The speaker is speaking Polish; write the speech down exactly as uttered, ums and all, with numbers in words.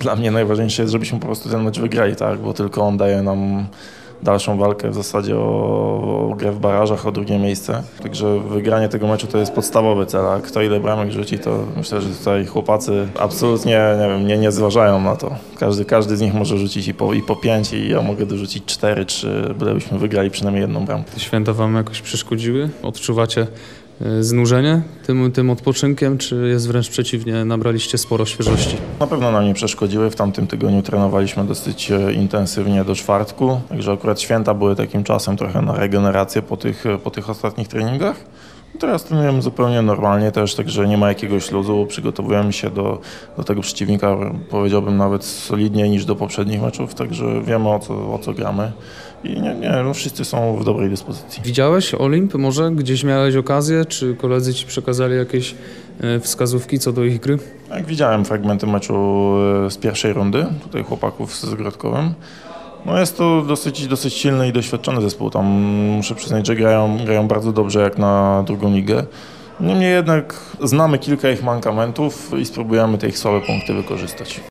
dla mnie najważniejsze jest, żebyśmy po prostu ten mecz wygrali, tak? Bo tylko on daje nam dalszą walkę w zasadzie o, o grę w barażach, o drugie miejsce. Także wygranie tego meczu to jest podstawowy cel, a kto ile bramek rzuci, to myślę, że tutaj chłopacy absolutnie nie, wiem, nie, nie zważają na to. Każdy, każdy z nich może rzucić i po, i po pięć i ja mogę dorzucić cztery, trzy, bylebyśmy wygrali przynajmniej jedną bramkę. Te święta wam jakoś przeszkodziły? Odczuwacie znużenie tym, tym odpoczynkiem, czy jest wręcz przeciwnie, nabraliście sporo świeżości? Na pewno nam nie przeszkodziły. W tamtym tygodniu trenowaliśmy dosyć intensywnie do czwartku, także akurat święta były takim czasem trochę na regenerację po tych, po tych ostatnich treningach. Teraz trenujemy zupełnie normalnie też, także nie ma jakiegoś luzu, przygotowujemy się do, do tego przeciwnika, powiedziałbym nawet solidniej niż do poprzednich meczów, także wiemy o co, o co gramy i nie, nie, no wszyscy są w dobrej dyspozycji. Widziałeś Olimp może? Gdzieś miałeś okazję? Czy koledzy ci przekazali jakieś wskazówki co do ich gry? Jak widziałem fragmenty meczu z pierwszej rundy, tutaj chłopaków z Grodkowem. No jest to dosyć, dosyć silny i doświadczony zespół. Tam muszę przyznać, że grają, grają bardzo dobrze jak na drugą ligę. Niemniej jednak znamy kilka ich mankamentów i spróbujemy te ich słabe punkty wykorzystać.